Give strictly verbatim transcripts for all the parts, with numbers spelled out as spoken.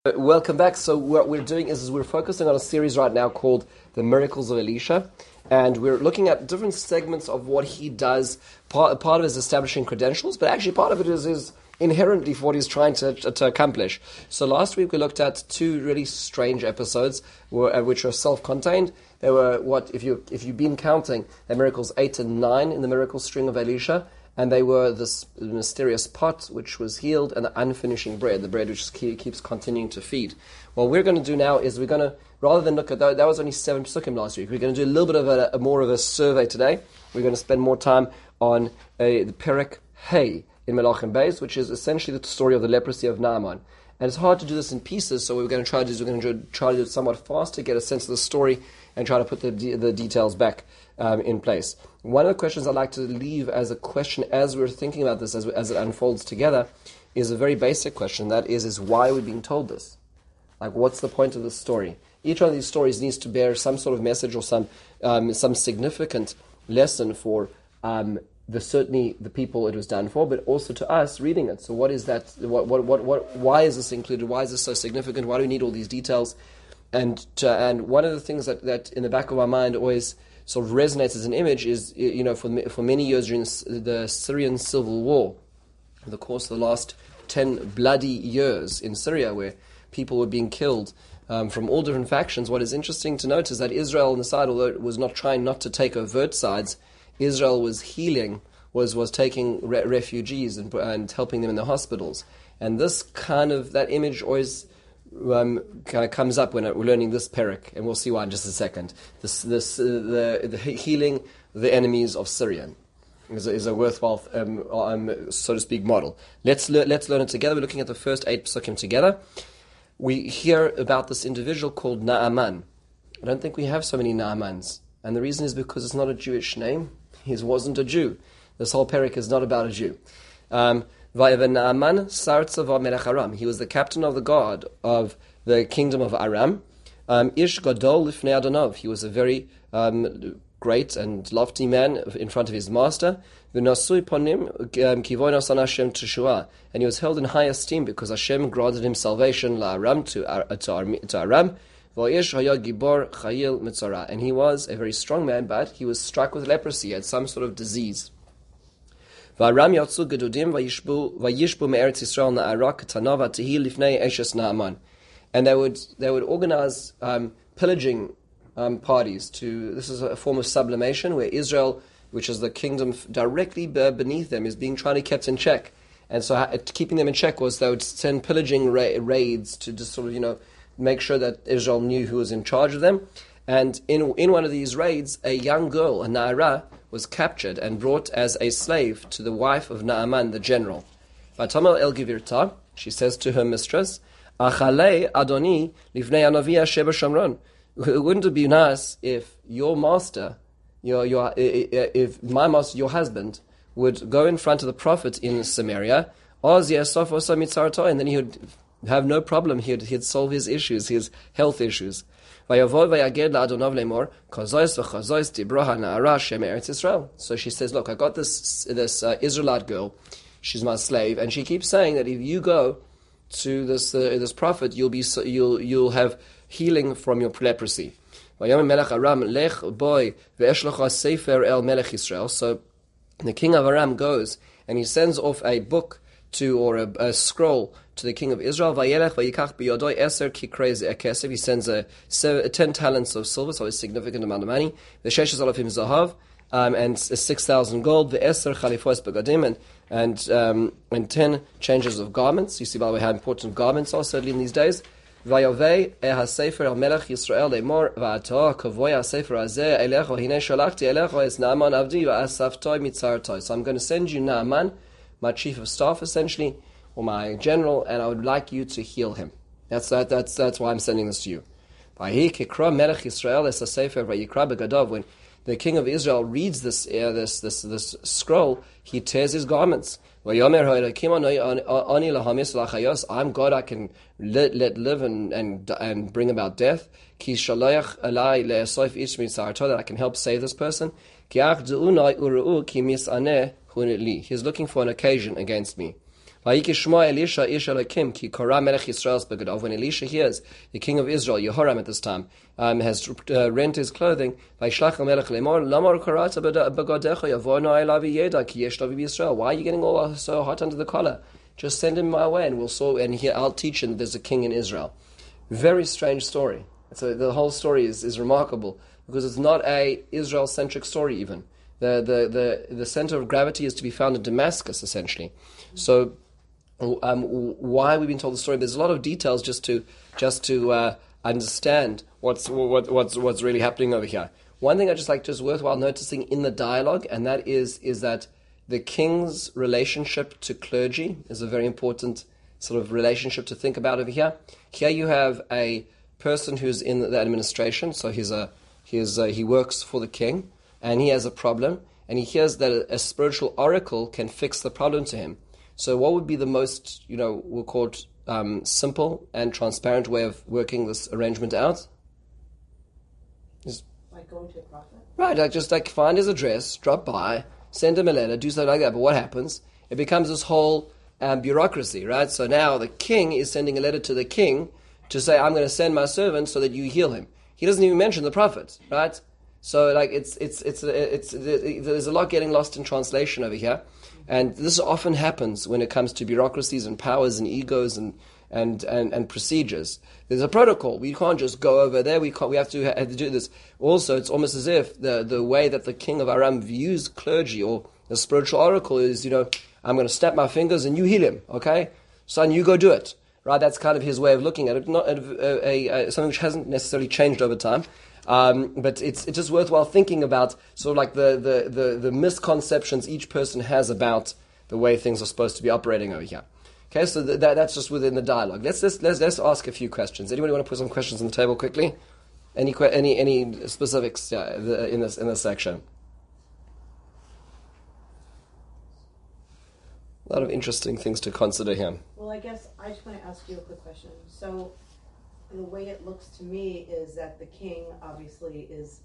Welcome back. So what we're doing is, is we're focusing on a series right now called The Miracles of Elisha, and we're looking at different segments of what he does. Part, part of it is establishing credentials, but actually part of it is, is inherently for what he's trying to, to accomplish. So last week we looked at two really strange episodes, were, uh, which are self-contained. They were, what if you if you've been counting, the miracles eight and nine in the miracle string of Elisha. And they were this mysterious pot which was healed and the unfinishing bread, the bread which keeps continuing to feed. What we're going to do now is we're going to, rather than look at that, that was only seven psukim last week, we're going to do a little bit of a, a more of a survey today. We're going to spend more time on a, the Perek Hey in Melachim Beis, which is essentially the story of the leprosy of Naaman. And it's hard to do this in pieces, so what we're going to try to do is we're going to try to do it somewhat fast to get a sense of the story and try to put the de- the details back um, in place. One of the questions I'd like to leave as a question as we're thinking about this, as, as it unfolds together, is a very basic question. That is, is why are we being told this? Like, what's the point of this story? Each one of these stories needs to bear some sort of message or some um, some significant lesson for um, the certainly the people it was done for, but also to us reading it. So, what is that? What what what what? Why is this included? Why is this so significant? Why do we need all these details? And to, and one of the things that, that in the back of our mind always sort of resonates as an image is, you know, for for many years during the Syrian civil war, in the course of the last ten bloody years in Syria, where people were being killed um, from all different factions. What is interesting to note is that Israel on the side, although it was not trying not to take overt sides, Israel was healing, was was taking re- refugees and, and helping them in the hospitals. And this kind of, that image always um, kind of comes up when we're learning this perek, and we'll see why in just a second. This, this, uh, the, the healing the enemies of Syria is a, is a worthwhile, um, um, so to speak, model. Let's le- let's learn it together. We're looking at the first eight psukim together. We hear about this individual called Naaman. I don't think we have so many Naamans, and the reason is because it's not a Jewish name. He wasn't a Jew. This whole perek is not about a Jew. Um, Naaman Sartzava Melech Aram. He was the captain of the guard of the kingdom of Aram. Um, Ish Gadol Lifnei Adonov. He was a very um, great and lofty man in front of his master. V'nasui ponim kivoy nasan Hashem teshua. And he was held in high esteem because Hashem granted him salvation la Aram to to Aram. V'yish haya gibor chayil mitzara. And he was a very strong man, but he was struck with leprosy. He had some sort of disease. V'aram yatzu gedudim v'yishbu v'yishbu me'eretz Yisrael na'ara k'tanava tehi lifnei eshes Naaman. And they would they would organize um, pillaging um, parties to. This is a form of sublimation where Israel, which is the kingdom directly beneath them, is being trying to kept in check. And so uh, keeping them in check was they would send pillaging ra- raids to just sort of, you know, make sure that Israel knew who was in charge of them. And in in one of these raids, a young girl, a Na'ara, was captured and brought as a slave to the wife of Naaman, the general. V'tamal el givirta, she says to her mistress, Achalei Adoni livnei Anavia Sheba Shamron. Wouldn't it be nice if your master, your your if my master, your husband, would go in front of the prophet in Samaria, and then he would have no problem. He'd he'd solve his issues, his health issues. So she says, look, I got this this uh, Israelite girl. She's my slave, and she keeps saying that if you go to this uh, this prophet, you'll be you'll you'll have healing from your leprosy. So the king of Aram goes and he sends off a book to or a, a scroll to the king of Israel. He sends a, a ten talents of silver, so a significant amount of money. Um, and six thousand gold, the eser chalifos begadim, and and um, and ten changes of garments. You see, by the way, how important garments are certainly in these days. Vayovei eha sefer al melech Yisrael lemor va'ata kavoy ha sefer hazeh elecho hine shalachti elecho es Naaman avdi va'asaftoi mitzartoi. So I'm going to send you Naaman, my chief of staff, essentially, or my general, and I would like you to heal him. That's that. That's that's why I'm sending this to you. Vahi kikra melech Yisrael es sefer vayikra begadav. When the king of Israel reads this uh, this this this scroll, he tears his garments. I'm God, I can let, let live and, and and bring about death. That I can help save this person. He's looking for an occasion against me. Vayikishma Elisha ish Elokim ki kara melech Yisrael's begadav. When Elisha hears the king of Israel, Yehoram at this time, um, has uh, rent his clothing, Vayishlach melech lemor lamar karata begadecha yavono elav yeda ki yesh davi Yisrael. Why are you getting all so hot under the collar? Just send him my way, and we'll so and here I'll teach him that there's a king in Israel. Very strange story. So the whole story is, is remarkable because it's not a Israel-centric story even. The, the, the, the center of gravity is to be found in Damascus, essentially. So um, why we've been told the story, there's a lot of details just to just to uh, understand what's what, what's what's really happening over here. One thing I just like just worthwhile noticing in the dialogue, and that is is that the king's relationship to clergy is a very important sort of relationship to think about over here. Here you have a person who's in the administration, so he's a he's a, he works for the king, and he has a problem, and he hears that a, a spiritual oracle can fix the problem to him. So what would be the most, you know, we'll call it um, simple and transparent way of working this arrangement out? Is, like going to a prophet? Right, like just like find his address, drop by, send him a letter, do something like that. But what happens? It becomes this whole um, bureaucracy, right? So now the king is sending a letter to the king to say, I'm going to send my servant so that you heal him. He doesn't even mention the prophet, right? So like it's it's it's it's, it's there's a lot getting lost in translation over here, and this often happens when it comes to bureaucracies and powers and egos and and and, and procedures. There's a protocol. We can't just go over there. We can't. We have to have to do this. Also, it's almost as if the the way that the king of Aram views clergy or the spiritual oracle is, you know, I'm going to snap my fingers and you heal him. Okay, son, you go do it. Right, that's kind of his way of looking at it. Not a, a, a, something which hasn't necessarily changed over time, um, but it's it's just worthwhile thinking about sort of like the, the, the, the misconceptions each person has about the way things are supposed to be operating over here. Okay, so th- that, that's just within the dialogue. Let's let's let's, let's ask a few questions. Anybody want to put some questions on the table quickly? Any que- any any specifics uh, in this in this section? A lot of interesting things to consider here. Well, I guess I just want to ask you a quick question. So, the way it looks to me is that the king obviously is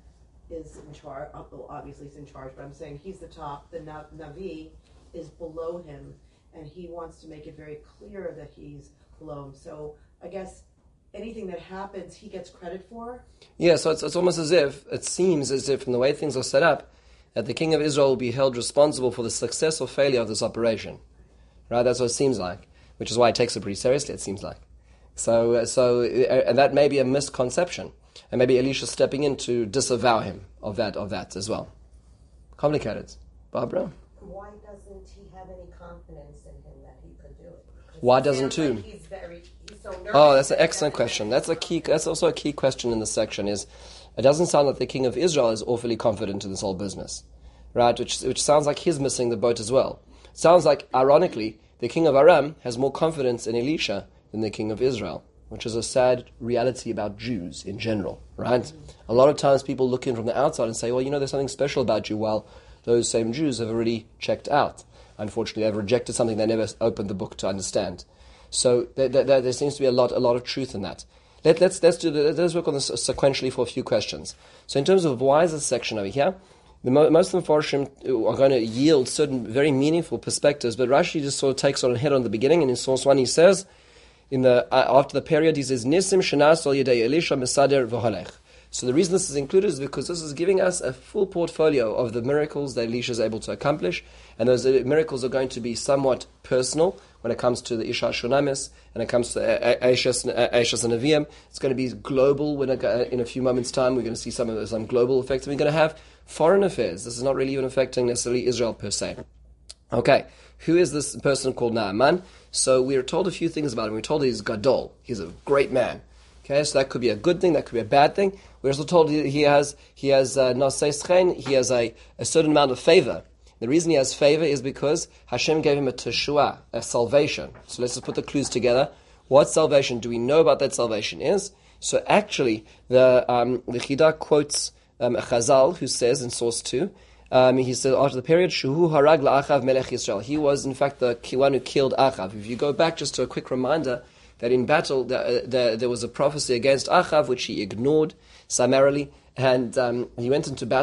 is in charge. Well, obviously he's in charge, but I'm saying he's the top. The Navi is below him, and he wants to make it very clear that he's below him. So, I guess anything that happens, he gets credit for. Yeah. So it's it's almost as if it seems as if, in the way things are set up, that the king of Israel will be held responsible for the success or failure of this operation. Right? That's what it seems like, which is why it takes it pretty seriously, it seems like. So, uh, so, uh, and that may be a misconception. And maybe Elisha stepping in to disavow him of that, of that as well. Complicated. Barbara? Why doesn't he have any confidence in him that he could do it? Why doesn't too? Like he's very, he's so nervous. Oh, that's an excellent question. That's a key, that's also a key question in this section is, it doesn't sound like the king of Israel is awfully confident in this whole business, right? Which which sounds like he's missing the boat as well. Sounds like, ironically, the king of Aram has more confidence in Elisha than the king of Israel, which is a sad reality about Jews in general, right? Mm-hmm. A lot of times people look in from the outside and say, well, you know, there's something special about you, while those same Jews have already checked out. Unfortunately, they've rejected something they never opened the book to understand. So there, there, there seems to be a lot a lot of truth in that. Let, let's let's do the, let's work on this sequentially for a few questions. So in terms of why is this section over here, the mo- most of the Mepharshim are going to yield certain very meaningful perspectives, but Rashi just sort of takes on head on the beginning, and in source one he says, in the uh, after the period he says Nisim Shanas Al Yedei Elisha Mesader V'Holech. So the reason this is included is because this is giving us a full portfolio of the miracles that Elisha is able to accomplish, and those miracles are going to be somewhat personal when it comes to the Isha Shunamis, and it comes to Aishas and Nevi'im. It's going to be global. When it, in a few moments' time, we're going to see some of some global effects. We're going to have foreign affairs. This is not really even affecting necessarily Israel per se. Okay, who is this person called Naaman? So we are told a few things about him. We're told he's Gadol. He's a great man. Okay, so that could be a good thing, that could be a bad thing. We're also told he has he has uh, he has a, a certain amount of favor. The reason he has favor is because Hashem gave him a teshua, a salvation. So let's just put the clues together. What salvation do we know about that salvation is? So actually, the um, the Chidah quotes um, a Chazal who says in source two, um, he said after the period, Shuhu harag la'achav melech Yisrael. He was in fact the one who killed Achav. If you go back just to a quick reminder, that in battle the, the, there was a prophecy against Achav which he ignored summarily, and um, he went into battle,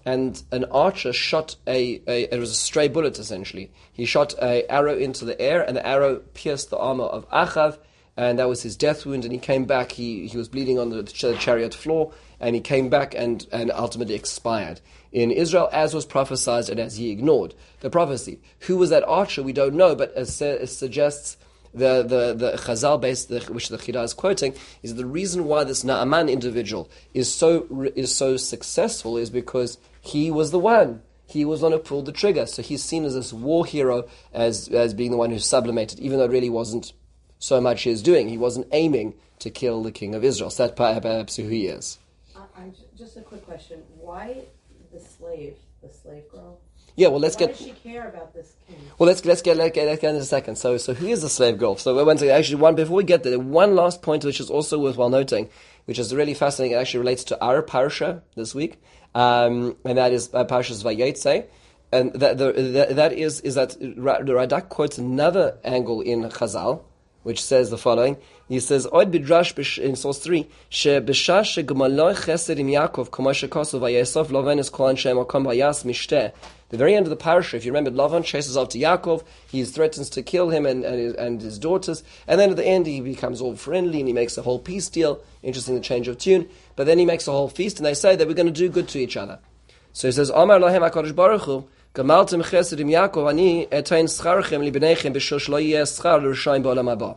and an archer shot a, a it was a stray bullet essentially. He shot an arrow into the air, and the arrow pierced the armor of Achav, and that was his death wound. And he came back. He he was bleeding on the chariot floor, and he came back and and ultimately expired in Israel, as was prophesied and as he ignored the prophecy. Who was that archer? We don't know, but as it suggests. The the the Chazal base, the, which the Chida is quoting, is the reason why this Naaman individual is so is so successful is because he was the one. He was the one who pulled the trigger. So he's seen as this war hero, as as being the one who sublimated, even though it really wasn't so much his doing. He wasn't aiming to kill the king of Israel. So that's perhaps who he is. Uh, I'm just a quick question: why the slave, the slave girl? Yeah, well, let's Why get. does she care about this king? Well, let's let's get let's get, let's get in a second. So, so who is the slave girl? So, once again, actually, one before we get there, one last point which is also worthwhile noting, which is really fascinating. It actually relates to our parasha this week, um, and that is uh, Parashas Vayetze, and that the, that, that is is that the Radak quotes another angle in Chazal, which says the following. He says, "Oid bidrash in source three, she b'shash shegemaloi chesed im Yaakov k'moshe kosu vayesov loven es kol anshem akom vayas mishteh." The very end of the parasha, if you remember, Lavan chases after Yaakov. He threatens to kill him and, and, his, and his daughters. And then at the end, he becomes all friendly and he makes a whole peace deal. Interesting, the change of tune. But then he makes a whole feast and they say that we're going to do good to each other. So he says, Amar Lahem HaKadosh Baruch Hu, Gamaltem chesed im Yaakov, ani etain scharchem libnechem b'shul shlo yeh schar l'rishayim b'olam haba.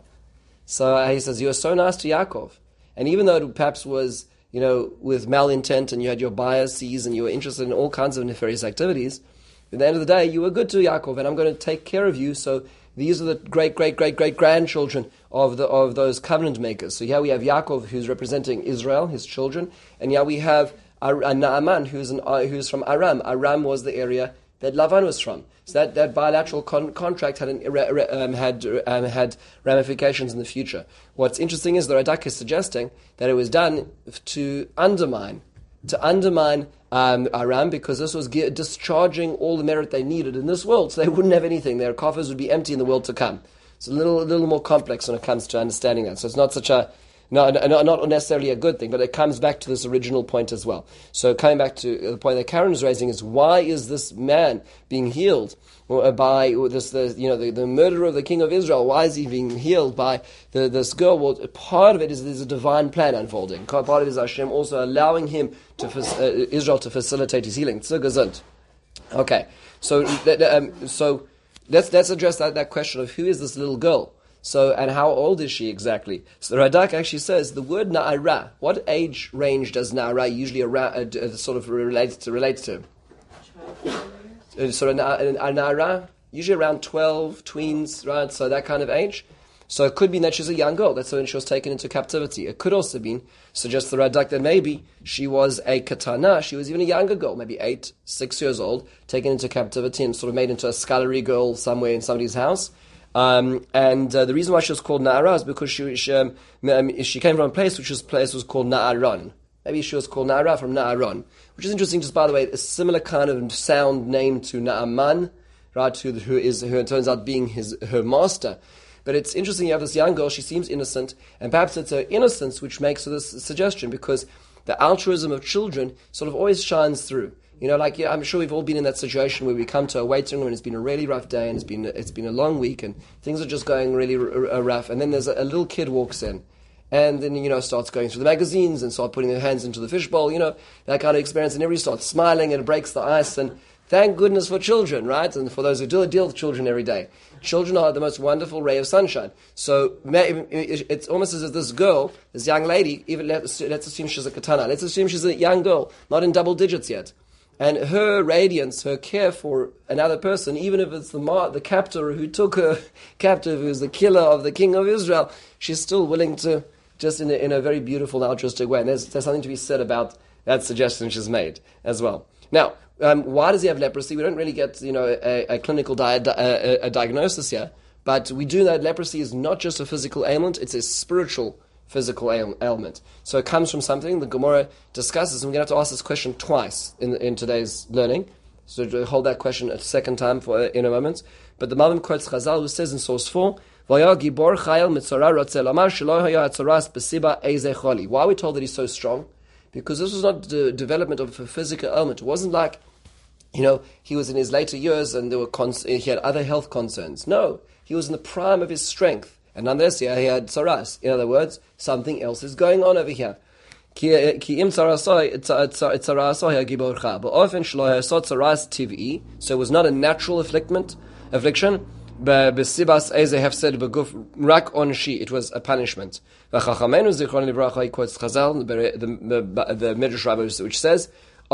So uh, he says, you were so nice to Yaakov. And even though it perhaps was, you know, with malintent and you had your biases and you were interested in all kinds of nefarious activities, at the end of the day, you were good to Yaakov, and I'm going to take care of you. So these are the great, great, great, great grandchildren of the of those covenant makers. So here we have Yaakov, who's representing Israel, his children, and here we have Ar- uh, Naaman, who's an, uh, who's from Aram. Aram was the area that Lavan was from. So that, that bilateral con- contract had an, um, had um, had ramifications in the future. What's interesting is the Radak is suggesting that it was done to undermine, to undermine um, Aram, because this was ge- discharging all the merit they needed in this world, so they wouldn't have anything. Their coffers would be empty in the world to come. It's a little, a little more complex when it comes to understanding that. So it's not such a No, no, not necessarily a good thing, but it comes back to this original point as well. So coming back to the point that Karen is raising is, why is this man being healed by this, the, you know, the, the murderer of the king of Israel? Why is he being healed by the, this girl? Well, part of it is there's a divine plan unfolding. Part of it is Hashem also allowing him to uh, Israel to facilitate his healing. Tzugazant. Okay, so um, so let's let's address that, that question of who is this little girl. So, and how old is she exactly? So the Radak actually says the word Na'ara. What age range does Na'ara usually around, uh, sort of relate to? Relate to? Uh, so a, a Na'ara, usually around twelve, tweens, right? So that kind of age. So it could be that she's a young girl. That's when she was taken into captivity. It could also be, suggests the Radak, that maybe she was a katana. She was even a younger girl, maybe eight, six years old, taken into captivity and sort of made into a scullery girl somewhere in somebody's house. Um, and uh, the reason why she was called Na'ara is because she she, um, she came from a place which was place was called Na'aron. Maybe she was called Na'ara from Na'aron, which is interesting. Just by the way, a similar kind of sound name to Naaman, right? Who, who is who it turns out being his her master. But it's interesting. You have this young girl. She seems innocent, and perhaps it's her innocence which makes this suggestion, because the altruism of children sort of always shines through. You know, like, yeah, I'm sure we've all been in that situation where we come to a waiting room and it's been a really rough day and it's been it's been a long week and things are just going really r- r- rough, and then there's a, a little kid walks in and then, you know, starts going through the magazines and start putting their hands into the fishbowl, you know, that kind of experience, and everybody starts smiling and it breaks the ice, and thank goodness for children, right? And for those who deal, deal with children every day. Children are the most wonderful ray of sunshine. So it's almost as if this girl, this young lady, even let's, let's assume she's a katana, let's assume she's a young girl, not in double digits yet. And her radiance, her care for another person, even if it's the mar- the captor who took her captive, who's the killer of the king of Israel, she's still willing to, just in a, in a very beautiful, altruistic way. And there's, there's something to be said about that suggestion she's made as well. Now, um, why does he have leprosy? We don't really get, you know, a, a clinical di- a, a diagnosis here, but we do know that leprosy is not just a physical ailment; it's a spiritual physical ail- ailment. So it comes from something the Gemara discusses, and we're going to have to ask this question twice in in today's learning. So to hold that question a second time for uh, in a moment. But the Malbim quotes Chazal, who says in source four, "Vaya gibor chayil mitzara rotzel amar shelo haya atzaras besiba eze choli." Why are we told that he's so strong? Because this was not the development of a physical element. It wasn't like, you know, he was in his later years and there were cons- he had other health concerns. No, he was in the prime of his strength. And nonetheless, yeah, he had tzaras. In other words, something else is going on over here. So it was not a natural affliction. affliction. It was a punishment. The, the, the Midrash Rabbah, which says,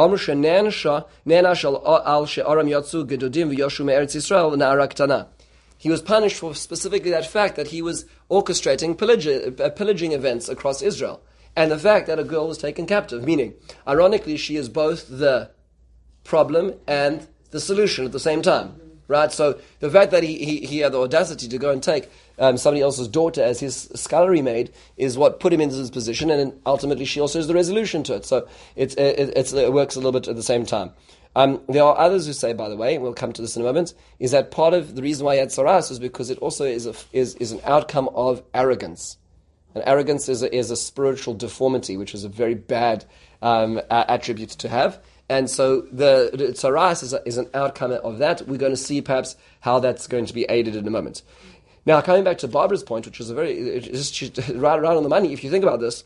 he was punished for specifically that fact that he was orchestrating pillaging, uh, pillaging events across Israel. And the fact that a girl was taken captive, meaning, ironically, she is both the problem and the solution at the same time. Right? So the fact that he, he, he had the audacity to go and take um, somebody else's daughter as his scullery maid is what put him into this position, and ultimately she also is the resolution to it. So it's, it, it's, it works a little bit at the same time. Um, there are others who say, by the way, and we'll come to this in a moment, is that part of the reason why he had tzaras is because it also is, a, is, is an outcome of arrogance. And arrogance is a, is a spiritual deformity, which is a very bad um, attribute to have. And so the, the tzaras is, a, is an outcome of that. We're going to see perhaps how that's going to be aided in a moment. Now, coming back to Barbara's point, which is a very it's right, right on the money, if you think about this,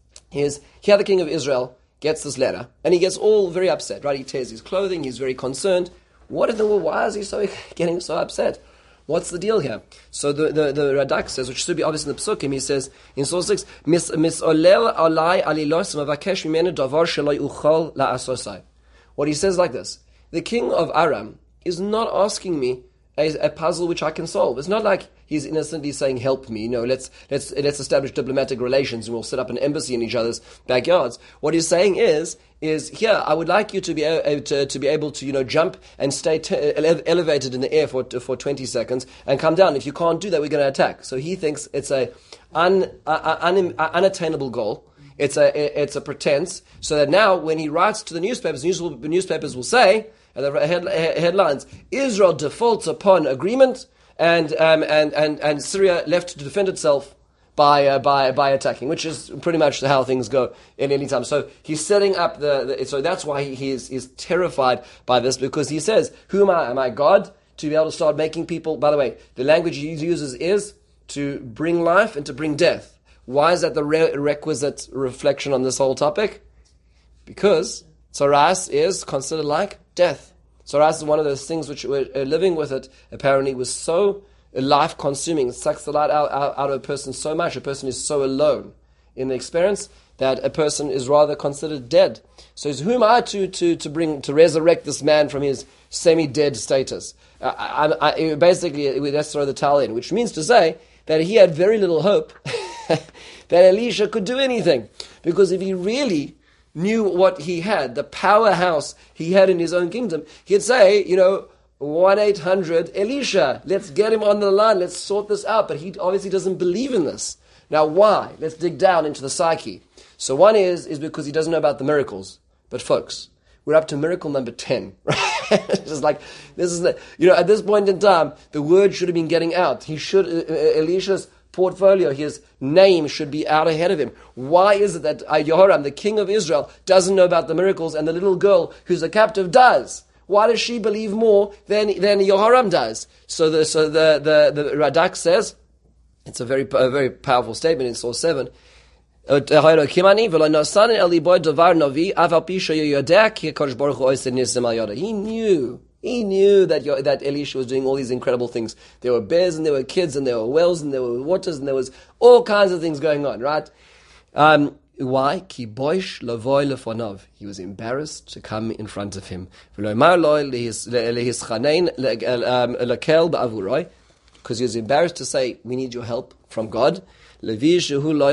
is here the king of Israel gets this letter, and he gets all very upset, right? He tears his clothing, he's very concerned. What in the world, why is he so getting so upset? What's the deal here? So the, the, the Radak says, which should be obvious in the Psukim, he says, in Source six, Mis olel alai alilos mavakesh mimenu davar shelo uchol la'asosai. What he says like this, the king of Aram is not asking me a, a puzzle which I can solve. It's not like he's innocently saying, help me. No, let's let's let's establish diplomatic relations and we'll set up an embassy in each other's backyards. What he's saying is, is here, I would like you to be uh, to, to be able to, you know, jump and stay t- ele- elevated in the air for for twenty seconds and come down. If you can't do that, we're going to attack. So he thinks it's a un, uh, un, uh, unattainable goal. It's a it's a pretense, so that now when he writes to the newspapers, news, newspapers will say, and the head, headlines, Israel defaults upon agreement, and um, and, and and Syria left to defend itself by uh, by by attacking, which is pretty much how things go in any time. So he's setting up the, the so that's why he, he is is terrified by this, because he says, "Who am I? Am I God to be able to start making people?" By the way, the language he uses is to bring life and to bring death. Why is that the re- requisite reflection on this whole topic? Because tzaras is considered like death. Tzaras is one of those things which uh, living with it apparently was so life-consuming. It sucks the life out, out, out of a person so much. A person is so alone in the experience that a person is rather considered dead. So who am I to, to, to bring to resurrect this man from his semi-dead status? Uh, I, I, basically, let's throw the towel in, which means to say that he had very little hope that Elisha could do anything. Because if he really knew what he had, the powerhouse he had in his own kingdom, he'd say, you know, one eight hundred Elisha, let's get him on the line, let's sort this out. But he obviously doesn't believe in this. Now why? Let's dig down into the psyche. So one is, is because he doesn't know about the miracles. But folks, we're up to miracle number ten. It's just like, this is the, you know, at this point in time, the word should have been getting out. He should, uh, Elisha's portfolio, his name should be out ahead of him. Why is it that Yehoram, the king of Israel, doesn't know about the miracles and the little girl who's a captive does? Why does she believe more than than Yehoram does? So the so the the, the Radak says, it's a very a very powerful statement in Source seven. He knew. He knew that that Elisha was doing all these incredible things. There were bears and there were kids and there were wells and there were waters and there was all kinds of things going on, right? Um, why? Ki boish lavoy lefonov. He was embarrassed to come in front of him. Because he was embarrassed to say, we need your help from God. Because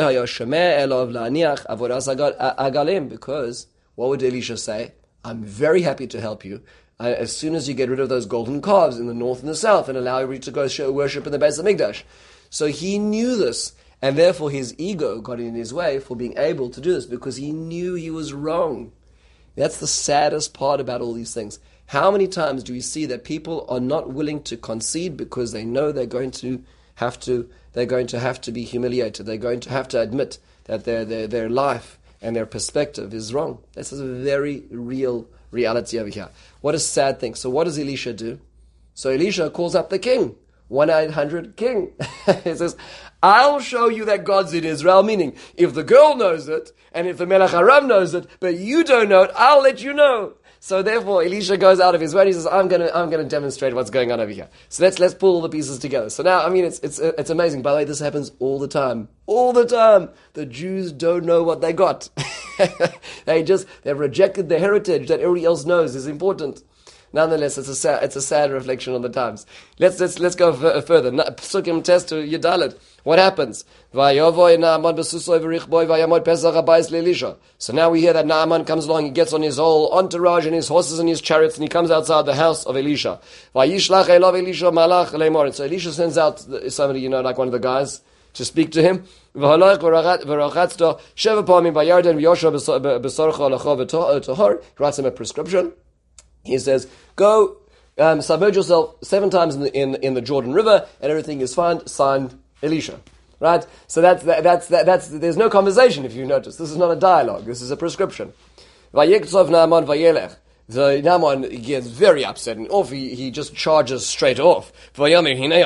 what would Elisha say? I'm very happy to help you. Uh, as soon as you get rid of those golden calves in the north and the south and allow you to go show, worship in the Beis Hamikdash. So he knew this, and therefore his ego got in his way for being able to do this, because he knew he was wrong. That's the saddest part about all these things. How many times do we see that people are not willing to concede because they know they're going to have to, they're going to have to be humiliated. They're going to have to admit that their their their life and their perspective is wrong. This is a very real reality over here. What a sad thing. So what does Elisha do? So Elisha calls up the king. one eight hundred king. He says, I'll show you that God's in Israel, meaning if the girl knows it, and if the Melech Aram knows it, but you don't know it, I'll let you know. So therefore, Elisha goes out of his way and he says, I'm gonna, I'm gonna demonstrate what's going on over here. So let's, let's pull all the pieces together. So now, I mean, it's, it's, it's amazing. By the way, this happens all the time. All the time. The Jews don't know what they got. They just, they've rejected the heritage that everybody else knows is important. Nonetheless, it's a sad, it's a sad reflection on the times. Let's let's let's go f- further. Psukim test to Yedalet. What happens? So now we hear that Naaman comes along. He gets on his whole entourage and his horses and his chariots, and he comes outside the house of Elisha. And so Elisha sends out somebody, you know, like one of the guys, to speak to him. He writes him a prescription. He says, go um, submerge yourself seven times in the, in, in the Jordan River, and everything is fine. Signed, Elisha. Right? So that's that, that's that, that's there's no conversation. If you notice, this is not a dialogue. This is a prescription. Vayektzov Naaman vayelech. The Naaman gets very upset and off. He, he just charges straight off. And if your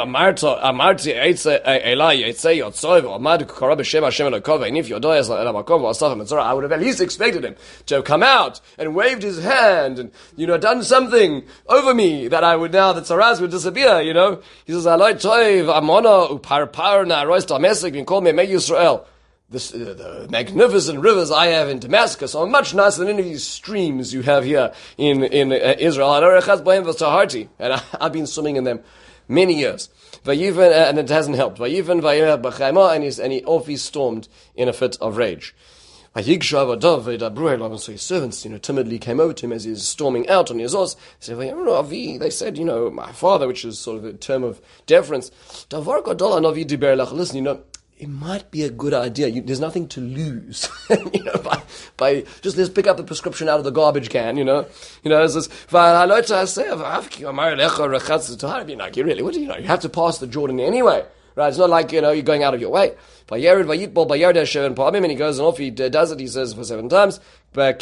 I would have at least expected him to have come out and waved his hand and, you know, done something over me that I would now, that Saraz would disappear, you know. He says, Aloi toiv amona uparpar na rois Damascus and call me May Yisrael. This, uh, the magnificent rivers I have in Damascus are much nicer than any of these streams you have here in in uh, Israel. And I, I've been swimming in them many years. Vayivan, uh, and it hasn't helped. Vayivan, and he's and he off he stormed in a fit of rage. So his servants, you know, timidly came over to him as he was storming out on his horse. They said, you know, my father, which is sort of a term of deference. Listen, you know, it might be a good idea. You, there's nothing to lose, you know, by, by just let's pick up the prescription out of the garbage can, you know. You know, it's this, really, what do you know? You have to pass the Jordan anyway, right? It's not like, you know, you're going out of your way. And he goes and off he does it, he says for seven times. And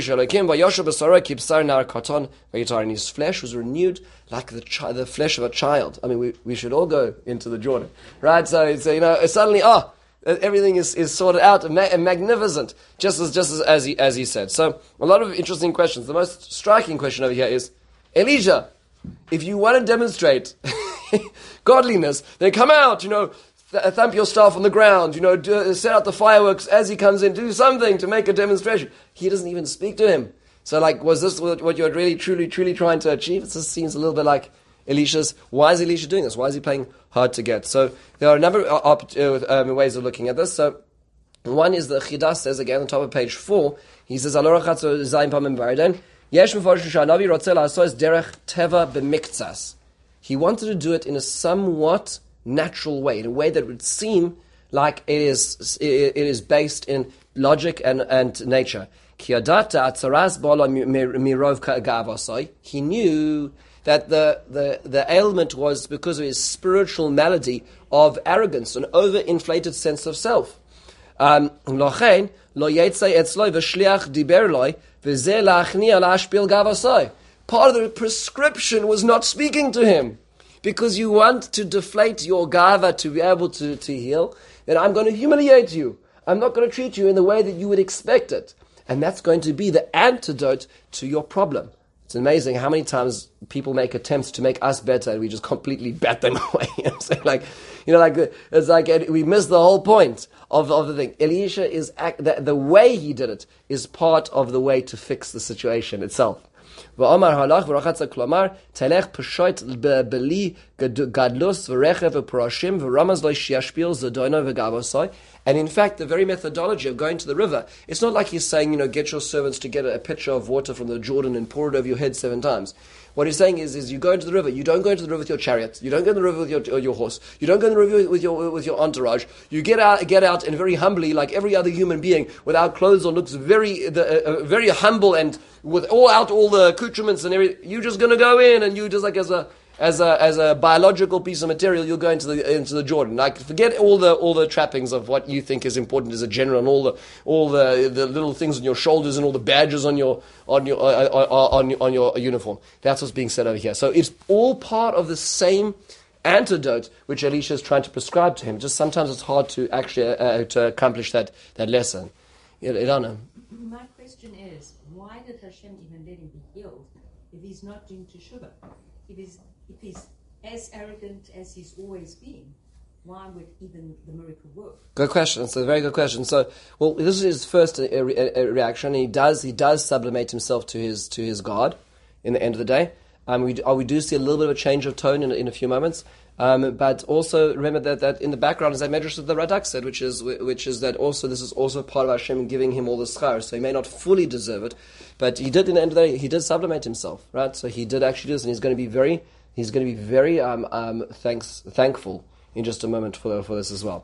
his flesh was renewed like the chi- the flesh of a child. I mean, we, we should all go into the Jordan, right? So it's, you know, suddenly, oh, everything is, is sorted out and, ma- and magnificent, just as just as, as he as he said. So a lot of interesting questions. The most striking question over here is, Elijah, if you want to demonstrate godliness, then come out, you know, th- thump your staff on the ground, you know, do, set out the fireworks as he comes in, do something to make a demonstration. He doesn't even speak to him. So, like, was this what you're really, truly, truly trying to achieve? It just seems a little bit like Elisha's. Why is Elisha doing this? Why is he playing hard to get? So, there are a number of uh, um, ways of looking at this. So, one is the Chidas says again on top of page four. He says, "Alor achatzo zayin pamim b'arden yesh mefarshim sha'anavi rotzeh la'asos derech teva b'miktzas." He wanted to do it in a somewhat natural way, in a way that would seem like it is it is based in logic and and nature. He knew that the, the, the ailment was because of his spiritual malady of arrogance, an overinflated sense of self. Um, part of the prescription was not speaking to him. Because you want to deflate your gava to be able to, to heal, then I'm going to humiliate you. I'm not going to treat you in the way that you would expect it. And that's going to be the antidote to your problem. It's amazing how many times people make attempts to make us better and we just completely bat them away. You know what I'm saying? Like, you know, like, it's like we miss the whole point of, of the thing. Elisha is, the, the way he did it is part of the way to fix the situation itself. And in fact, the very methodology of going to the river, it's not like he's saying, you know, get your servants to get a, a pitcher of water from the Jordan and pour it over your head seven times. What he's saying is, is you go into the river. You don't go into the river with your chariot. You don't go in the river with your, your horse. You don't go in the river with your with your entourage. You get out, get out, and very humbly, like every other human being, without clothes on, looks very, the, uh, very humble, and with all out all the accoutrements and everything. You're just going to go in, and you just like as a as a as a biological piece of material, you'll go into the into the Jordan. Like, forget all the all the trappings of what you think is important as a general, and all the all the, the little things on your shoulders and all the badges on your on your uh, on, on your uniform. That's what's being said over here. So it's all part of the same antidote which Elisha is trying to prescribe to him. Just sometimes it's hard to actually uh, to accomplish that that lesson. Ilana. My question is, why did Hashem even let him be healed if he's not doing teshuvah? If he's if he's as arrogant as he's always been, why would even the miracle work? Good question. It's a very good question. So, well, this is his first uh, re- uh, reaction. He does he does sublimate himself to his to his God. In the end of the day, um, we uh, we do see a little bit of a change of tone in in a few moments. Um, but also remember that, that in the background is that medrash that the Radak said, which is which is that also this is also part of Hashem giving him all the schar. So he may not fully deserve it, but he did in the end of the day he did sublimate himself, right? So he did actually do this, and he's going to be very he's going to be very um, um, thanks thankful in just a moment for for this as well.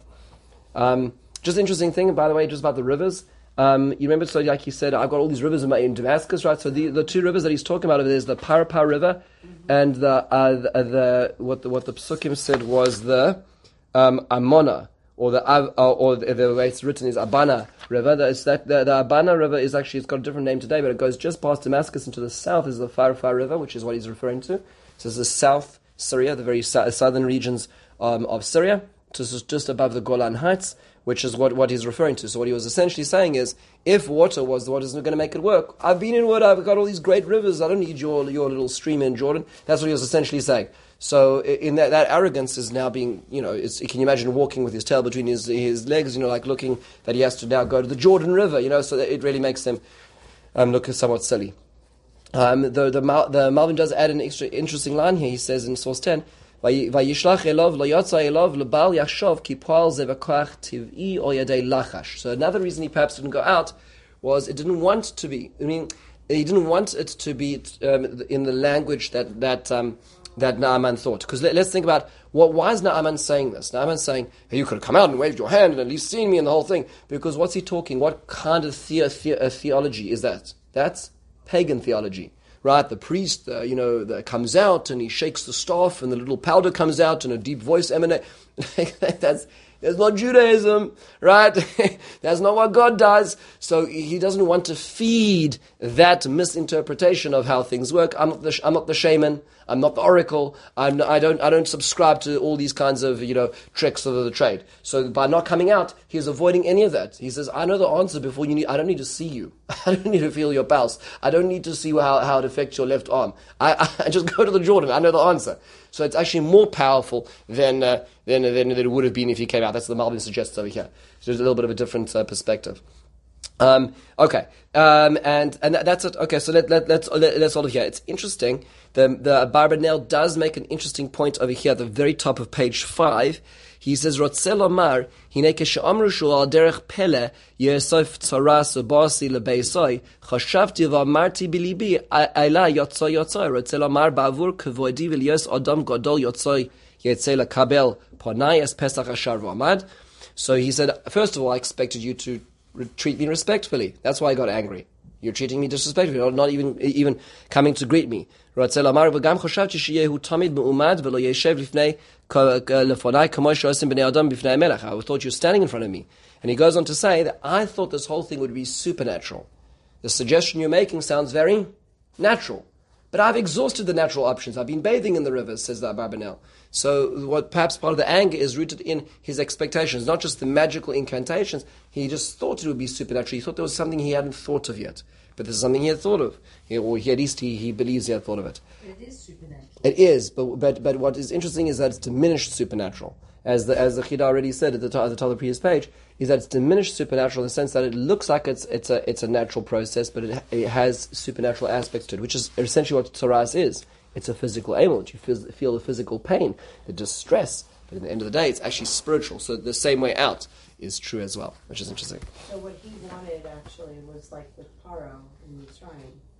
Um, just interesting thing, by the way, just about the rivers. Um, you remember, so like he said, I've got all these rivers in, my, in Damascus, right? So the, the two rivers that he's talking about, there's the Parapar River, mm-hmm. and the, uh, the, the what the what the Psukim said was the um, Amona, or the uh, or the, the way it's written is Abana River. That is that the, the Abana River is actually, it's got a different name today, but it goes just past Damascus into the south is the Parapar River, which is what he's referring to. So it's the South Syria, the very su- southern regions um, of Syria. So this is just above the Golan Heights, which is what, what he's referring to. So what he was essentially saying is, if water was what is going to make it work, I've been in water, I've got all these great rivers, I don't need your your little stream in Jordan. That's what he was essentially saying. So in that, that arrogance is now being, you know, it's, can you imagine walking with his tail between his his legs, you know, like looking that he has to now go to the Jordan River, you know, so that it really makes him um, look somewhat silly. Um, the, the, the Malvin does add an extra interesting line here. He says in source ten, Vayishlach elov lo yotza elov lebal yachshov ki poal ze v'koach tiv'i o yadei lachash. So another reason he perhaps didn't go out was it didn't want to be. I mean, he didn't want it to be um, in the language that that um, that Naaman thought. Because let, let's think about what. Why is Naaman saying this? Naaman's saying, hey, you could have come out and waved your hand and at least seen me and the whole thing. Because what's he talking? What kind of the, the, uh, theology is that? That's pagan theology. Right, the priest, uh, you know, that comes out and he shakes the staff, and the little powder comes out, and a deep voice emanates. That's that's not Judaism, right? That's not what God does. So he doesn't want to feed that misinterpretation of how things work. I'm not the I'm not the shaman. I'm not the oracle. I'm, I don't I don't subscribe to all these kinds of, you know, tricks of the trade. So by not coming out, he's avoiding any of that. He says, I know the answer before you need. I don't need to see you. I don't need to feel your pulse. I don't need to see how, how it affects your left arm. I, I just go to the Jordan. I know the answer. So it's actually more powerful than uh, than, than than it would have been if he came out. That's what the Malvin suggests over here. So there's a little bit of a different uh, perspective. Um, okay, um, and and that's it. Okay, so let, let, let's let, let's hold it here. It's interesting. The the Barbanel does make an interesting point over here at the very top of page five. He says, "Rotzel Omar hine keshe'amru shu al derech pele yesof tzaras ubasi lebeisoi chashavti v'amarti bilibi ayla yotzoi yotzoi Rotzel Omar ba'avur kvoidi v'liyos adam gadol yotzoi yetzei lekabel ponai es pesach ashar v'amad." So he said, first of all, I expected you to treat me respectfully. That's why I got angry. You're treating me disrespectfully, or not even even coming to greet me. I thought you were standing in front of me. And he goes on to say that I thought this whole thing would be supernatural. The suggestion you're making sounds very natural. But I've exhausted the natural options. I've been bathing in the rivers, says the Abarbanel. So what perhaps part of the anger is rooted in his expectations, not just the magical incantations. He just thought it would be supernatural. He thought there was something he hadn't thought of yet. But this is something he had thought of. He, or he, at least he, he believes he had thought of it. But it is supernatural. It is, but, but but what is interesting is that it's diminished supernatural. As the as the Chida already said at the top, at the top of the previous page, is that it's diminished supernatural in the sense that it looks like it's it's a it's a natural process, but it, it has supernatural aspects to it, which is essentially what Tzoras is. It's a physical ailment. You feel, feel the physical pain, the distress, but at the end of the day, it's actually spiritual. So the same way out is true as well, which is interesting. So what he wanted actually was like with Paro in Mitzrayim.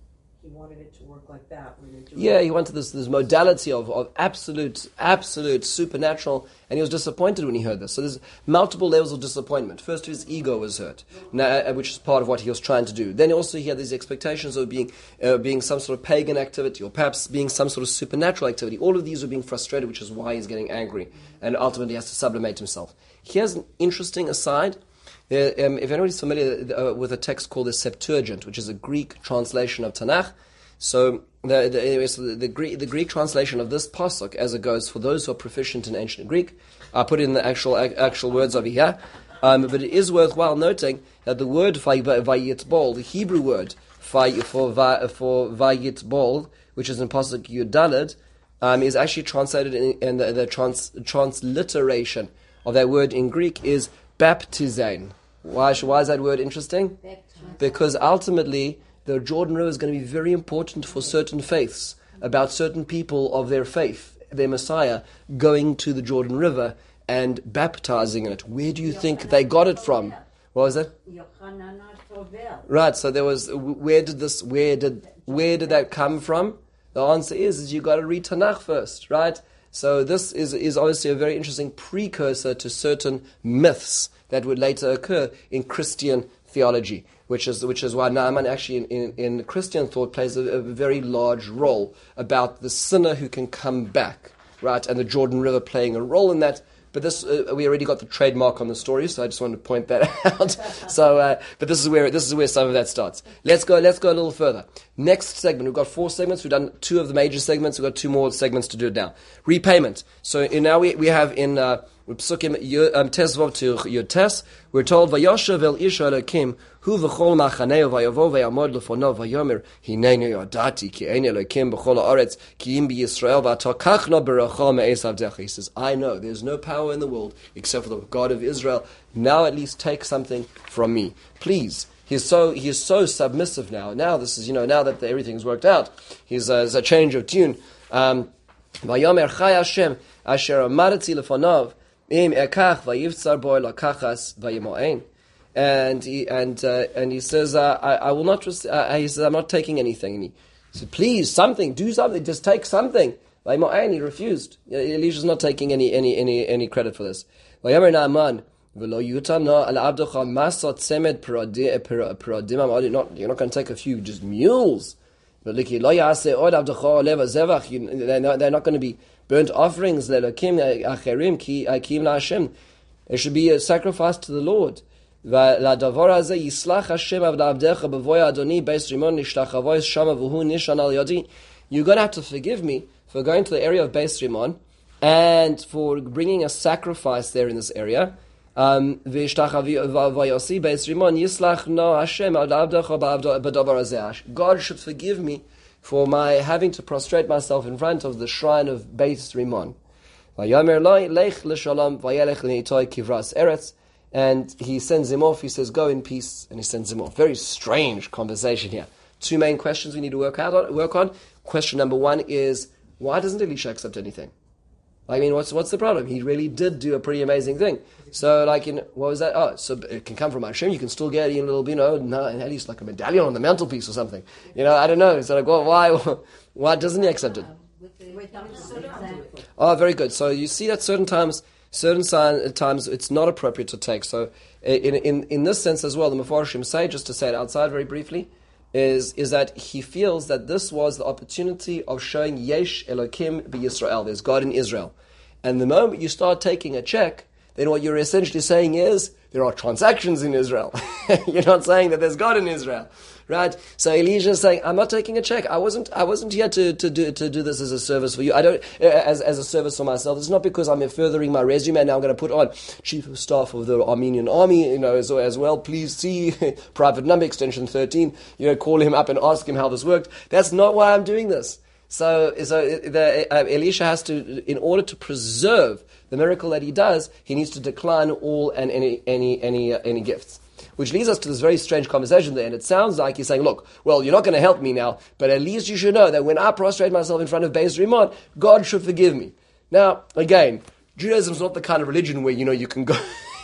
he wanted it to work like that. When they're doing Yeah, he wanted this this modality of, of absolute, absolute supernatural, and he was disappointed when he heard this. So there's multiple levels of disappointment. First, his ego was hurt, now, which is part of what he was trying to do. Then also he had these expectations of being uh, being some sort of pagan activity, or perhaps being some sort of supernatural activity. All of these are being frustrated, which is why he's getting angry, and ultimately has to sublimate himself. Here's an interesting aside. Uh, um, if anybody's familiar uh, with a text called the Septuagint, which is a Greek translation of Tanakh, so the the, anyway, so the, the, Greek, the Greek translation of this pasuk, as it goes, for those who are proficient in ancient Greek, I put in the actual actual words over here, um, but it is worthwhile noting that the word vayitbol, the Hebrew word for for vayitbol, which is in pasuk Yudalad, um, is actually translated in, in the, the trans, transliteration of that word in Greek is baptizein. Why, why is that word interesting? Because ultimately, the Jordan River is going to be very important for certain faiths, about certain people of their faith, their Messiah, going to the Jordan River and baptizing in it. Where do you think they got it from? What was it? Right, so there was, where did this, where did, where did that come from? The answer is, is you got to read Tanakh first, right? So this is, is obviously a very interesting precursor to certain myths that would later occur in Christian theology, which is which is why Naaman actually in, in, in Christian thought plays a, a very large role about the sinner who can come back, right? And the Jordan River playing a role in that. But this, uh, we already got the trademark on the story, so I just wanted to point that out. So, uh, but this is where this is where some of that starts. Let's go. Let's go a little further. Next segment. We've got four segments. We've done two of the major segments. We've got two more segments to do it now. Repayment. So in, now we we have in uh, Psukim Tesvav to Yotes. We're told Vayoshev el Isha Elokim Hu v'chol machaneo vayavo vayamod lefonov vayomer Hineni yodati ki ein Elokim b'chol haaretz ki im b'Yisrael v'atokachno b'rachal me'esav decha. He says, I know there's no power in the world except for the God of Israel. Now at least take something from me, please. He's so he's so submissive now. Now this is you know now that the, everything's worked out. He's uh, there's a change of tune. Um, Vayomer Chai Hashem asher amarati lefonov. And he and uh, and he says, uh, I, I will not. Rec- uh, he says, I'm not taking anything. And he said, please, something, do something, just take something. And he refused. Elisha's not taking any any any any credit for this. You're not you're not going to take a few just mules. They're not going to be burnt offerings. It should be a sacrifice to the Lord. You're going to have to forgive me for going to the area of Beis Rimon and for bringing a sacrifice there in this area. Um, God should forgive me for my having to prostrate myself in front of the shrine of Beis Rimon. And he sends him off, he says, go in peace, and he sends him off. Very strange conversation here. Two main questions we need to work out on, work on. Question number one is, why doesn't Elisha accept anything? I mean, what's what's the problem? He really did do a pretty amazing thing. So, like, in what was that? Oh, so it can come from Hashem. You can still get a little, you know, at least like a medallion on the mantelpiece or something. You know, I don't know. So, like, well, why why doesn't he accept it? Oh, very good. So you see that certain times, certain sign, times, it's not appropriate to take. So, in in in this sense as well, the Mefarshim say, just to say it outside very briefly, is is that he feels that this was the opportunity of showing Yesh Elokim b'Yisrael. There's God in Israel. And the moment you start taking a check, then what you're essentially saying is, there are transactions in Israel. You're not saying that there's God in Israel. Right? So Elisha is saying, I'm not taking a check. I wasn't I wasn't here to, to do to do this as a service for you. I don't uh, as as a service for myself. It's not because I'm furthering my resume and now I'm going to put on Chief of Staff of the Armenian Army, you know, as, as well. Please see private number extension thirteen, you know, call him up and ask him how this worked. That's not why I'm doing this. So, so the, uh, Elisha has to, in order to preserve the miracle that he does, he needs to decline all and any any any uh, any gifts. Which leads us to this very strange conversation there, and it sounds like he's saying, look, well, you're not going to help me now, but at least you should know that when I prostrate myself in front of Beis Rimon, God should forgive me. Now, again, Judaism is not the kind of religion where, you know, you can go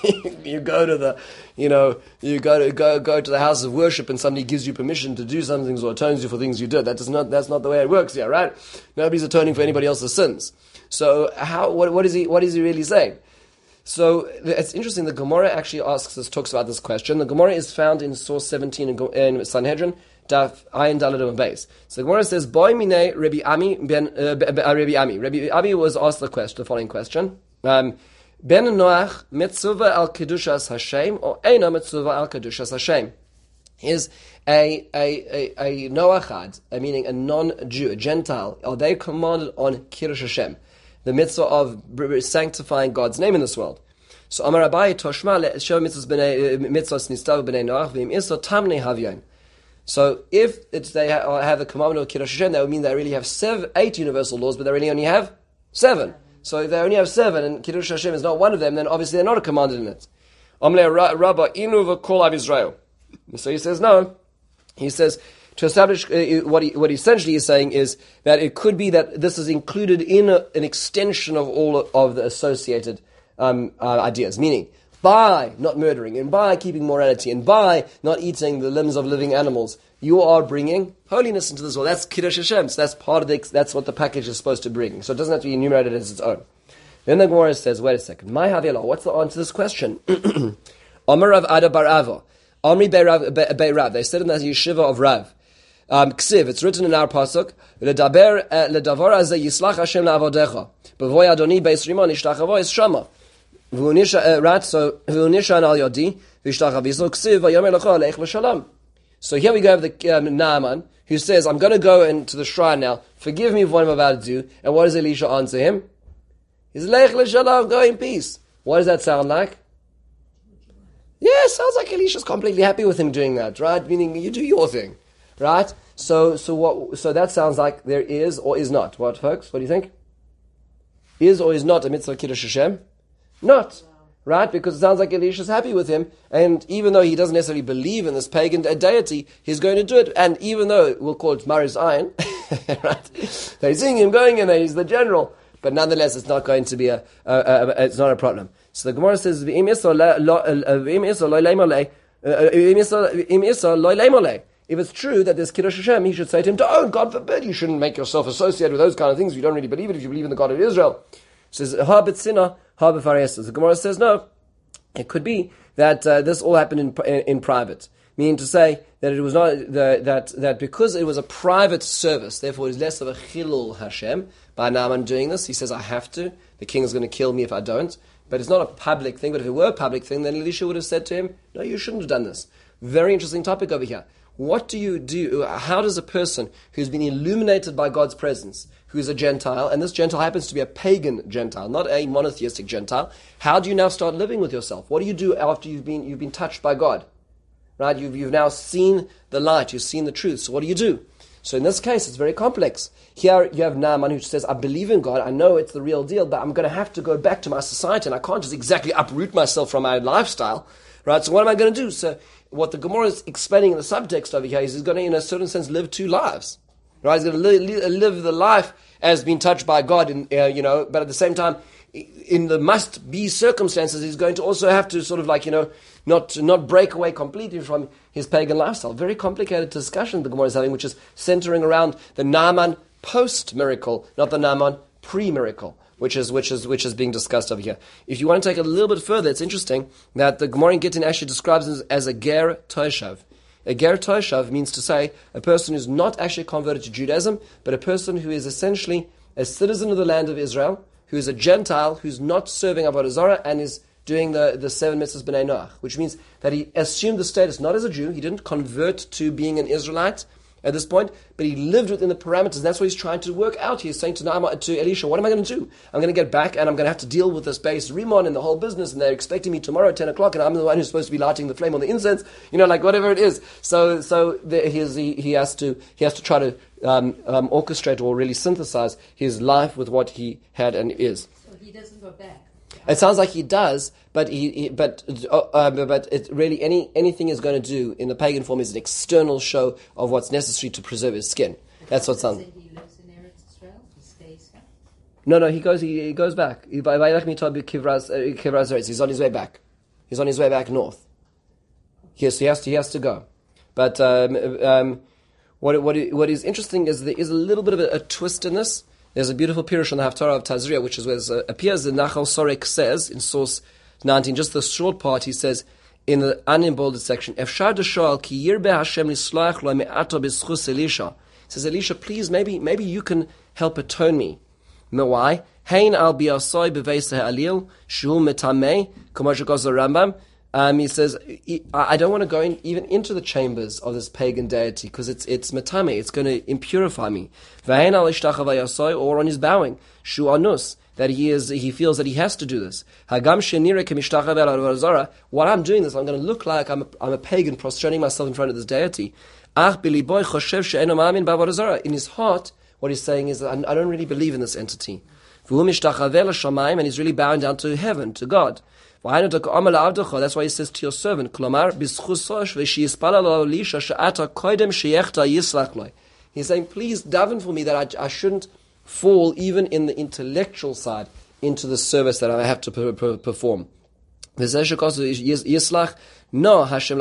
you go to the, you know, you go to go go to the house of worship, and somebody gives you permission to do some things or atones you for things you did. That does not. That's not the way it works here, right? Nobody's atoning for anybody else's sins. So how? What, what is he? What is he really saying? So it's interesting. The Gemara actually asks us, talks about this question. The Gemara is found in source seventeen in, in Sanhedrin, Daf Ayin Daled and Beis. So the Gemara says, "Boy mine Rabbi Ami ben uh, Rabbi Ami." Rabbi Ami was asked the question, the following question: um, Ben Noach mitzvah al kedushas Hashem or eina mitzvah al kedushas Hashem? Is a a a, a Noachad, meaning a non-Jew, a Gentile, are they commanded on Kiddush Hashem, the mitzvah of sanctifying God's name in this world? So Amar Abai Toshma le'eshav mitzvahs b'nei mitzvahs nistav b'nei Noach v'im iso tamnei havyon. So if it's they have the commandment of Kiddush Hashem, that would mean they really have seven, eight universal laws, but they really only have seven. So if they only have seven, and Kiddush Hashem is not one of them, then obviously they're not a commanded in it. Amle Rabba inu v'kol av Israel. So he says no. He says to establish uh, what he what he essentially is saying is that it could be that this is included in a, an extension of all of the associated um, uh, ideas, meaning by not murdering, and by keeping morality, and by not eating the limbs of living animals, you are bringing holiness into this world. That's Kiddush Hashem. So that's part of the, that's what the package is supposed to bring. So it doesn't have to be enumerated as its own. Then the Gemara says, wait a second. My Havila, what's the answer to this question? Amar Rav Ada bar Ava. Amri Bei Rav. They said in the yeshiva of Rav. Um, Ksiv, it's written in our pasuk, Ledaber ledavar azeh yislach Hashem la'avodecha. B'voy Adoni beis rimon ishtachavo es shama. V'unisha rat so v'unishan al yodi v'ishtachaviso ksiv v'yomer lecha leich l'shalom. So here we go with the um, Naaman, who says, I'm going to go into the shrine now. Forgive me for what I'm about to do. And what does Elisha answer him? He's leich l'shalom, go in peace. What does that sound like? Yeah, sounds like Elisha's completely happy with him doing that, right? Meaning, you do your thing, right? So, so what? So that sounds like there is or is not. What, folks? What do you think? Is or is not a mitzvah Kiddush Hashem? Not, right? Because it sounds like Elisha's happy with him, and even though he doesn't necessarily believe in this pagan deity, he's going to do it. And even though we'll call it Maris Ayin, right? They're seeing him going in there, he's the general, but nonetheless, it's not going to be a, a, a, a it's not a problem. So the Gemara says, "V'im isor lo leimolei, v'im isor lo leimolei." If it's true that there's Kiddush Hashem, he should say to him, "Oh, God forbid, you shouldn't make yourself associated with those kind of things if you don't really believe it. If you believe in the God of Israel," it says, "Ha b'tzina, ha b'fariyas." The Gemara says, "No, it could be that uh, this all happened in, in in private." Meaning to say that it was not the, that that because it was a private service, therefore it is less of a chilul Hashem by Naaman doing this. He says, "I have to. The king is going to kill me if I don't." But it's not a public thing. But if it were a public thing, then Elisha would have said to him, "No, you shouldn't have done this." Very interesting topic over here. What do you do? How does a person who's been illuminated by God's presence, who is a Gentile, and this Gentile happens to be a pagan Gentile, not a monotheistic Gentile, how do you now start living with yourself? What do you do after you've been you've been touched by God? Right? You've you've now seen the light. You've seen the truth. So what do you do? So in this case, it's very complex. Here you have Naaman who says, I believe in God, I know it's the real deal, but I'm going to have to go back to my society, and I can't just exactly uproot myself from my lifestyle. Right? So what am I going to do? So what the Gemara is explaining in the subtext over here is he's going to, in a certain sense, live two lives. Right? He's going to li- li- live the life as being touched by God, in, uh, you know, but at the same time, in the must-be circumstances, he's going to also have to sort of like, you know, not not break away completely from his pagan lifestyle. Very complicated discussion the Gemara is having, which is centering around the Naaman post-miracle, not the Naaman pre-miracle, which is which is which is being discussed over here. If you want to take it a little bit further, it's interesting that the Gemara in Gittin actually describes it as a ger toshav. A ger toshav means to say a person who's not actually converted to Judaism, but a person who is essentially a citizen of the land of Israel, who is a Gentile, who's not serving Avodah Zarah and is doing the, the seven mitzvahs b'nei Noach, which means that he assumed the status not as a Jew, he didn't convert to being an Israelite at this point, but he lived within the parameters, and that's what he's trying to work out. He's saying to Naaman, to Elisha, what am I going to do? I'm going to get back, and I'm going to have to deal with this base Rimon and the whole business, and they're expecting me tomorrow at ten o'clock, and I'm the one who's supposed to be lighting the flame on the incense, you know, like whatever it is. So so the, he, is, he, he has to he has to try to um, um, orchestrate or really synthesize his life with what he had and is. So he doesn't go back. It sounds like he does, but he, he but uh, but it really any anything he's going to do in the pagan form is an external show of what's necessary to preserve his skin. That's what sounds. He lives in Eretz Israel. He stays here. No, no, he goes. He, he goes back. He, he's on his way back. He's on his way back north. Yes, he has to, he has to go. But um, um, what, what, what is interesting is there is a little bit of a, a twist in this. There's a beautiful pirush on the Haftarah of Tazria, which is where it appears that Nachal Sorek says, in source nineteen, just the short part, he says, in the unembolded section, Efshar d'shoal ki yirbe Hashem lisloach lo me'ato b'schus Elisha. He says, Elisha, please, maybe maybe you can help atone me. Why? Hein al bi'asoi b'veis ha'alil, shu metamei, k'moshe goes the Rambam. Um, he says, I don't want to go in, even into the chambers of this pagan deity because it's it's metame, it's going to impurify me. Or on his bowing, shu anus, that he is he feels that he has to do this. What I'm doing this, I'm going to look like I'm a, I'm a pagan prostrating myself in front of this deity. In his heart, what he's saying is that I don't really believe in this entity. And he's really bowing down to heaven, to God. That's why he says to your servant, he's saying, please daven for me that I, I shouldn't fall even in the intellectual side into the service that I have to per, per, perform. No, Hashem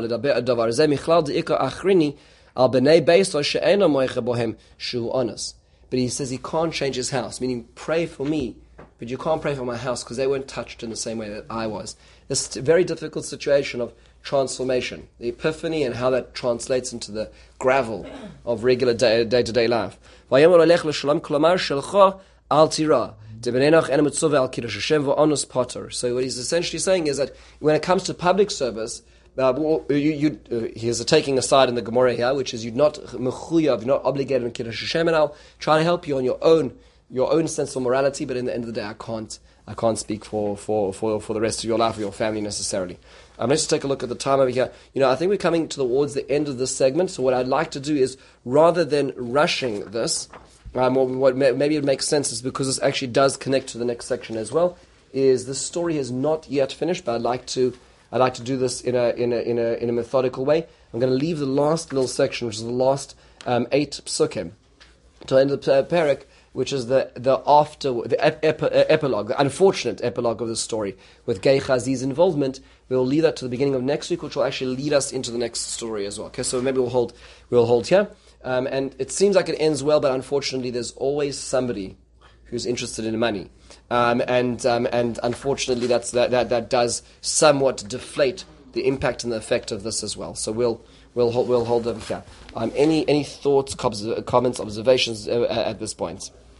but he says he can't change his house, meaning pray for me, but you can't pray for my house because they weren't touched in the same way that I was. This very difficult situation of transformation, the epiphany, and how that translates into the gravel of regular day, day-to-day life. So what he's essentially saying is that when it comes to public service, Uh, you, you, uh, here's a taking aside in the Gemara here, which is you're not mechuyav, you're not obligated in Kiddush Hashem, and I'll try to help you on your own, your own sense of morality. But in the end of the day, I can't, I can't speak for, for, for, for the rest of your life or your family necessarily. Um, let's just take a look at the time over here. You know, I think we're coming towards the end of this segment. So what I'd like to do is, rather than rushing this, um, or what may, maybe it makes sense is because this actually does connect to the next section as well. Is this story is not yet finished, but I'd like to. I'd like to do this in a in a in a in a methodical way. I'm going to leave the last little section, which is the last um, eight psukim, to the end of the parak, which is the the after the ep, ep, epilogue, the unfortunate epilogue of the story with Gehazi's involvement. We'll leave that to the beginning of next week, which will actually lead us into the next story as well. Okay, so maybe we'll hold we'll hold here, um, and it seems like it ends well, but unfortunately, there's always somebody who's interested in money. Um, and um, and unfortunately, that's that, that that does somewhat deflate the impact and the effect of this as well. So we'll we'll hold, we'll hold over here. Um, any any thoughts, comments, observations uh, at this point?